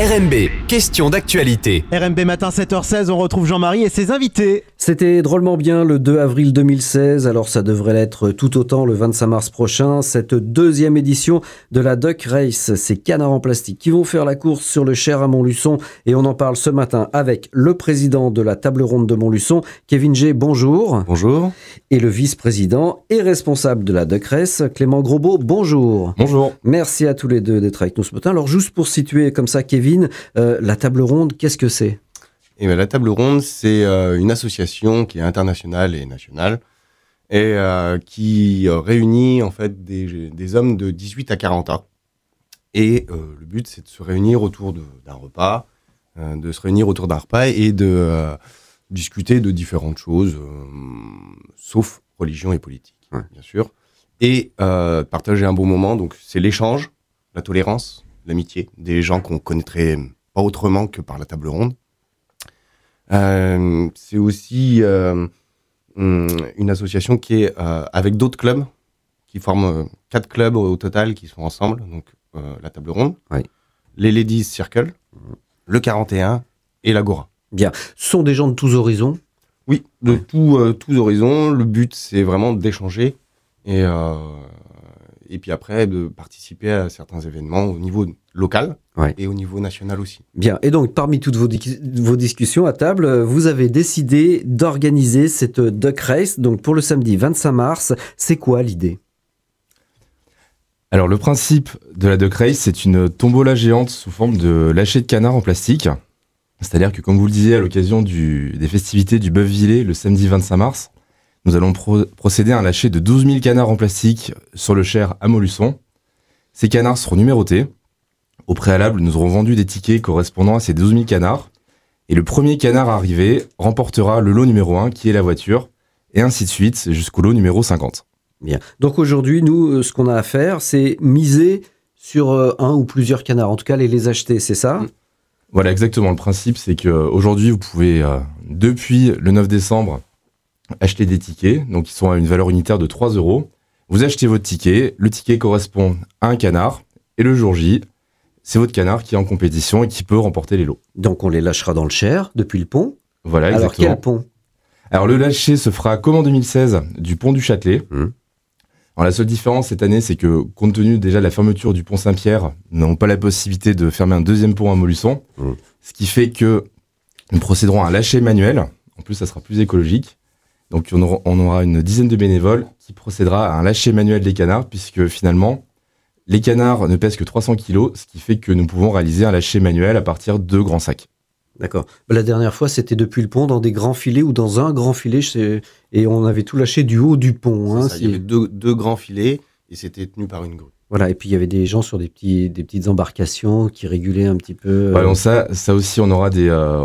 RMB, question d'actualité. RMB matin 7h16, on retrouve Jean-Marie et ses invités. C'était drôlement bien le 2 avril 2016, alors ça devrait l'être tout autant le 25 mars prochain. Cette deuxième édition de la Duck Race, ces canards en plastique qui vont faire la course sur le Cher à Montluçon. Et on en parle ce matin avec le président de la table ronde de Montluçon, Kevin G. Bonjour. Bonjour. Et le vice-président et responsable de la Duck Race, Clément Grosbeau. Bonjour. Bonjour. Merci à tous les deux d'être avec nous ce matin. Alors juste pour situer comme ça, Kevin, la table ronde, qu'est-ce que c'est ? Et bien, la table ronde, c'est une association qui est internationale et nationale et qui réunit en fait des hommes de 18 à 40 ans. Et le but, c'est de se réunir autour d'un repas, et de discuter de différentes choses, sauf religion et politique, bien sûr. Et partager un bon moment, donc c'est l'échange, la tolérance, l'amitié, des gens qu'on connaîtrait pas autrement que par la table ronde. C'est aussi une association qui est avec d'autres clubs, qui forment 4 clubs au total qui sont ensemble, donc la table ronde, les Ladies Circle, le 41 et l'Agora. Bien, ce sont des gens de tous horizons ? Oui, de tous horizons. Le but, c'est vraiment d'échanger et puis après de participer à certains événements au niveau local et au niveau national aussi. Bien, et donc parmi toutes vos discussions à table, vous avez décidé d'organiser cette Duck Race, donc pour le samedi 25 mars. C'est quoi l'idée ? Alors le principe de la Duck Race, c'est une tombola géante sous forme de lâcher de canard en plastique. C'est-à-dire que, comme vous le disiez, à l'occasion des festivités du Bœuf-Villé, le samedi 25 mars, nous allons procéder à un lâcher de 12 000 canards en plastique sur le Cher à Montluçon. Ces canards seront numérotés. Au préalable, nous aurons vendu des tickets correspondant à ces 12 000 canards. Et le premier canard arrivé remportera le lot numéro 1, qui est la voiture, et ainsi de suite jusqu'au lot numéro 50. Bien. Donc aujourd'hui, nous, ce qu'on a à faire, c'est miser sur un ou plusieurs canards. En tout cas, les acheter, c'est ça ? Voilà, exactement. Le principe, c'est qu'aujourd'hui, vous pouvez, depuis le 9 décembre, acheter des tickets, donc ils sont à une valeur unitaire de 3 €. Vous achetez votre ticket, le ticket correspond à un canard, et le jour J, c'est votre canard qui est en compétition et qui peut remporter les lots. Donc on les lâchera dans le Cher, depuis le pont. Voilà, alors exactement. Alors quel pont ? Alors le lâcher se fera comme en 2016 du pont du Châtelet. Alors la seule différence cette année, c'est que compte tenu déjà de la fermeture du pont Saint-Pierre, nous n'avons pas la possibilité de fermer un deuxième pont à Montluçon, ce qui fait que nous procéderons à un lâcher manuel. En plus, ça sera plus écologique. Donc on aura une dizaine de bénévoles qui procédera à un lâcher manuel des canards, puisque finalement, les canards ne pèsent que 300 kg, ce qui fait que nous pouvons réaliser un lâcher manuel à partir de grands sacs. D'accord. La dernière fois, c'était depuis le pont, dans des grands filets ou dans un grand filet, et on avait tout lâché du haut du pont. Il y avait deux grands filets et c'était tenu par une grue. Voilà, et puis il y avait des gens sur des petites embarcations qui régulaient un petit peu. Ouais, donc ça aussi, on aura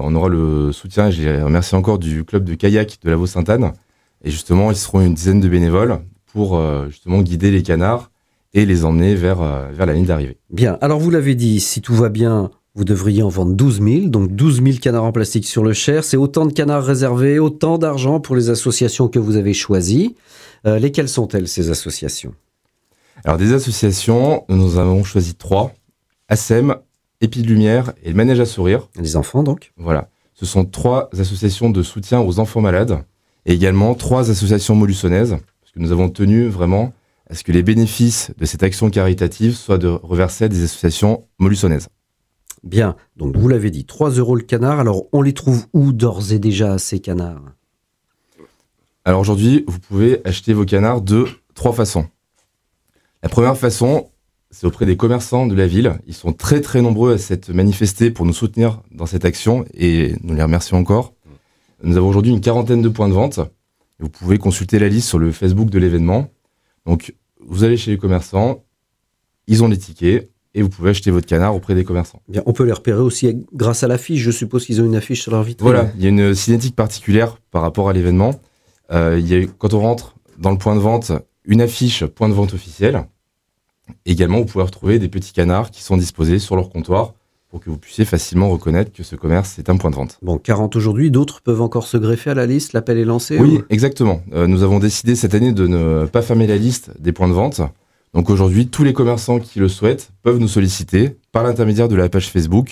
le soutien. Je les remercie encore du club de kayak de la Vaux-Sainte-Anne. Et justement, ils seront une dizaine de bénévoles pour justement guider les canards et les emmener vers la ligne d'arrivée. Bien, alors vous l'avez dit, si tout va bien, vous devriez en vendre 12 000, donc 12 000 canards en plastique sur le Cher. C'est autant de canards réservés, autant d'argent pour les associations que vous avez choisies. Lesquelles sont-elles, ces associations ? Alors des associations, nous avons choisi 3. ASEM, Épi de Lumière et le Manège à Sourire. Les enfants donc ? Voilà. Ce sont 3 associations de soutien aux enfants malades et également 3 associations montluçonnaises, parce que nous avons tenu vraiment à ce que les bénéfices de cette action caritative soient reversés à des associations montluçonnaises. Bien, donc vous l'avez dit, 3 € le canard. Alors on les trouve où d'ores et déjà, ces canards ? Alors aujourd'hui, vous pouvez acheter vos canards de 3 façons. La première façon, c'est auprès des commerçants de la ville. Ils sont très très nombreux à s'être manifestés pour nous soutenir dans cette action et nous les remercions encore. Nous avons aujourd'hui une 40aine de points de vente. Vous pouvez consulter la liste sur le Facebook de l'événement. Donc vous allez chez les commerçants, ils ont les tickets et vous pouvez acheter votre canard auprès des commerçants. Bien, on peut les repérer aussi grâce à l'affiche. Je suppose qu'ils ont une affiche sur leur vitrine. Voilà, il y a une cinétique particulière par rapport à l'événement. Quand on rentre dans le point de vente, une affiche point de vente officielle. Également, vous pouvez retrouver des petits canards qui sont disposés sur leur comptoir pour que vous puissiez facilement reconnaître que ce commerce est un point de vente. Bon, 40 aujourd'hui, d'autres peuvent encore se greffer à la liste, l'appel est lancé ? Oui, exactement. Nous avons décidé cette année de ne pas fermer la liste des points de vente. Donc aujourd'hui, tous les commerçants qui le souhaitent peuvent nous solliciter par l'intermédiaire de la page Facebook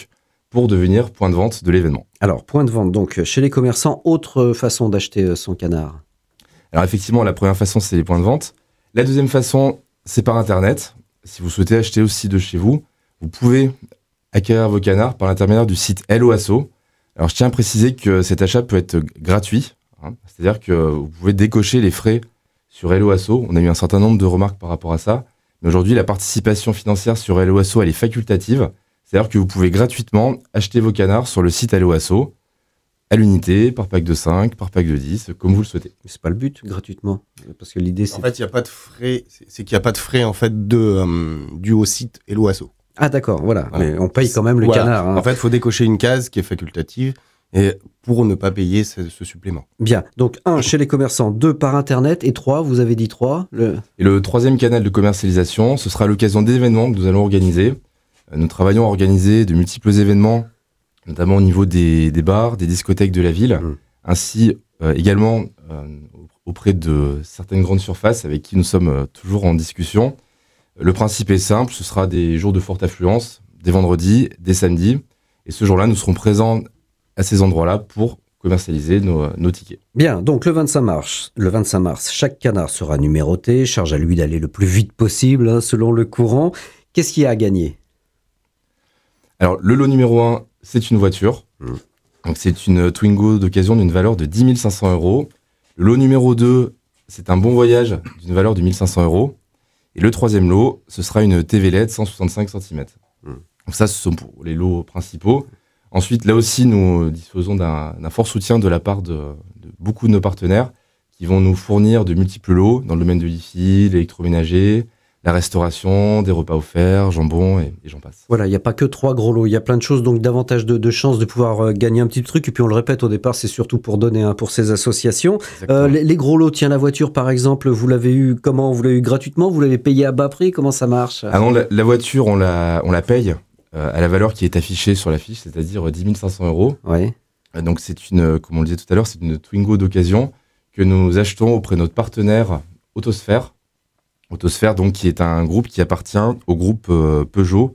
pour devenir point de vente de l'événement. Alors, point de vente, donc chez les commerçants, autre façon d'acheter son canard. Alors effectivement, la première façon, c'est les points de vente. La deuxième façon, c'est par Internet. Si vous souhaitez acheter aussi de chez vous, vous pouvez acquérir vos canards par l'intermédiaire du site Hello Asso. Alors je tiens à préciser que cet achat peut être gratuit, c'est-à-dire que vous pouvez décocher les frais sur Hello Asso. On a eu un certain nombre de remarques par rapport à ça. Mais aujourd'hui, la participation financière sur Hello Asso, elle est facultative. C'est-à-dire que vous pouvez gratuitement acheter vos canards sur le site Hello Asso, à l'unité, par pack de 5, par pack de 10, comme vous le souhaitez. Mais c'est pas le but, gratuitement. Parce que l'idée, c'est... En fait, il n'y a pas de frais. C'est qu'il n'y a pas de frais en fait dû au site Hello Asso. Ah d'accord, voilà. Voilà. Mais on paye quand même le Voilà. canard. Hein. En fait, il faut décocher une case qui est facultative et pour ne pas payer ce supplément. Bien. Donc 1, chez les commerçants, 2, par Internet, et 3, vous avez dit 3. Et le troisième canal de commercialisation, ce sera à l'occasion d'événements que nous allons organiser. Nous travaillons à organiser de multiples événements, notamment au niveau des bars, des discothèques de la ville, ainsi également auprès de certaines grandes surfaces avec qui nous sommes toujours en discussion. Le principe est simple, ce sera des jours de forte affluence, des vendredis, des samedis, et ce jour-là, nous serons présents à ces endroits-là pour commercialiser nos tickets. Bien, donc le 25 mars, chaque canard sera numéroté, charge à lui d'aller le plus vite possible, selon le courant. Qu'est-ce qu'il y a à gagner ? Alors, le lot numéro 1, c'est une voiture. Donc, c'est une Twingo d'occasion d'une valeur de 10 500 €. Le lot numéro 2, c'est un bon voyage d'une valeur de 1 500 €. Et le troisième lot, ce sera une TV LED 165 cm. Donc ça, ce sont pour les lots principaux. Ensuite, là aussi, nous disposons d'un fort soutien de la part de beaucoup de nos partenaires qui vont nous fournir de multiples lots dans le domaine de l'IFI, l'électroménager, la restauration, des repas offerts, jambon et j'en passe. Voilà, il n'y a pas que 3 gros lots, il y a plein de choses, donc davantage de chances de pouvoir gagner un petit truc. Et puis on le répète au départ, c'est surtout pour donner pour ces associations. Les gros lots, tiens, la voiture par exemple, vous l'avez eu comment ? Vous l'avez eu gratuitement ? Vous l'avez payé à bas prix ? Comment ça marche ? Ah non, la voiture, on la paye à la valeur qui est affichée sur la fiche, c'est-à-dire 10 500 €. Ouais. Donc c'est une, comme on le disait tout à l'heure, c'est une Twingo d'occasion que nous achetons auprès de notre partenaire Autosphère. Autosphère, donc, qui est un groupe qui appartient au groupe Peugeot.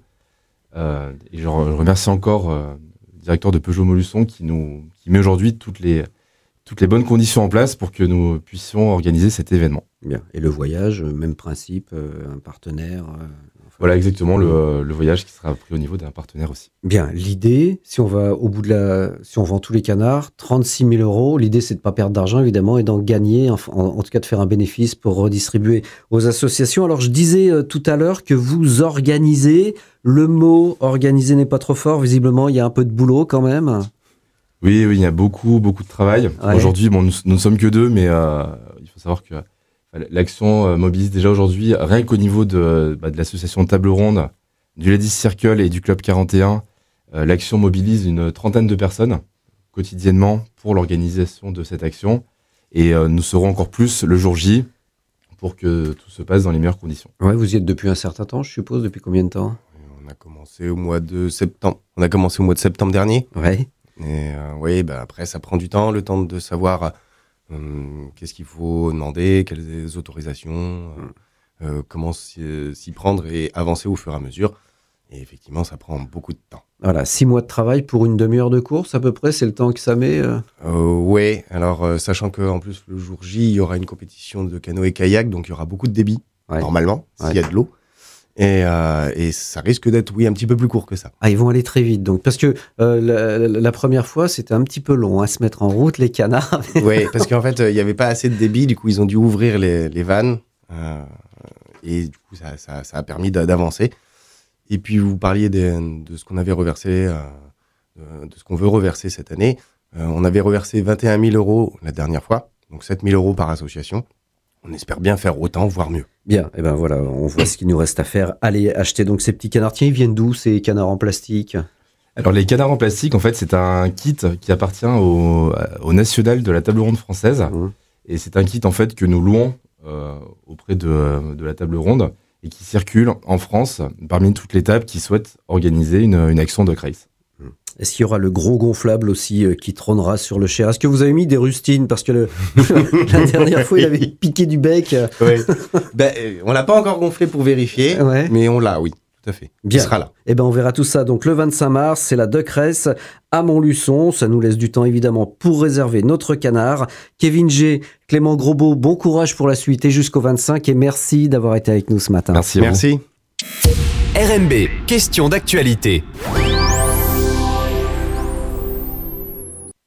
Et je remercie encore le directeur de Peugeot Molusson qui met aujourd'hui toutes les bonnes conditions en place pour que nous puissions organiser cet événement. Bien. Et le voyage, même principe, un partenaire. Voilà exactement le voyage qui sera pris au niveau d'un partenaire aussi. Bien, l'idée, si on va au bout si on vend tous les canards, 36 000 €, l'idée c'est de ne pas perdre d'argent évidemment et d'en gagner, en tout cas de faire un bénéfice pour redistribuer aux associations. Alors je disais tout à l'heure que vous organisez, le mot organiser n'est pas trop fort, visiblement il y a un peu de boulot quand même. Oui, il y a beaucoup de travail. Ouais. Aujourd'hui, nous ne sommes que 2, mais il faut savoir que l'action mobilise déjà aujourd'hui, rien qu'au niveau de l'association Table Ronde, du Ladies Circle et du Club 41, l'action mobilise une 30aine de personnes quotidiennement pour l'organisation de cette action. Et nous serons encore plus le jour J pour que tout se passe dans les meilleures conditions. Ouais, vous y êtes depuis un certain temps, je suppose. Depuis combien de temps ? On a commencé au mois de septembre. On a commencé au mois de septembre dernier. Ouais. Et oui, après, ça prend du temps, le temps de savoir qu'est-ce qu'il faut demander, quelles autorisations, comment s'y prendre et avancer au fur et à mesure. Et effectivement, ça prend beaucoup de temps. Voilà, 6 mois de travail pour une demi-heure de course à peu près, c'est le temps que ça met Oui, alors sachant qu'en plus, le jour J, il y aura une compétition de canoë-kayak, donc il y aura beaucoup de débit, normalement, s'il y a de l'eau. Et ça risque d'être, un petit peu plus court que ça. Ah, ils vont aller très vite, donc. Parce que la première fois, c'était un petit peu long à se mettre en route, les canards. Oui, parce qu'en fait, il n'y avait pas assez de débit, du coup, ils ont dû ouvrir les vannes. Et du coup, ça a permis d'avancer. Et puis, vous parliez de ce qu'on avait reversé, de ce qu'on veut reverser cette année. On avait reversé 21 000 € la dernière fois, donc 7 000 € par association. On espère bien faire autant, voire mieux. Bien, et ben voilà, on voit ce qu'il nous reste à faire. Allez acheter donc ces petits canards. Tiens, ils viennent d'où ces canards en plastique ? Alors les canards en plastique, en fait, c'est un kit qui appartient au national de la table ronde française. Et c'est un kit en fait que nous louons auprès de la table ronde et qui circule en France parmi toutes les tables qui souhaitent organiser une action de race. Est-ce qu'il y aura le gros gonflable aussi qui trônera sur le Cher ? Est-ce que vous avez mis des rustines ? Parce que la dernière fois, il avait piqué du bec. Oui. On l'a pas encore gonflé pour vérifier, mais on l'a, oui, Tout à fait. Bien. Il sera là. Eh ben, on verra tout ça donc le 25 mars, c'est la Duck Race à Montluçon. Ça nous laisse du temps évidemment pour réserver notre canard. Kevin G, Clément Grosbeau, bon courage pour la suite et jusqu'au 25 et merci d'avoir été avec nous ce matin. Merci à vous. Merci. RMB, question d'actualité.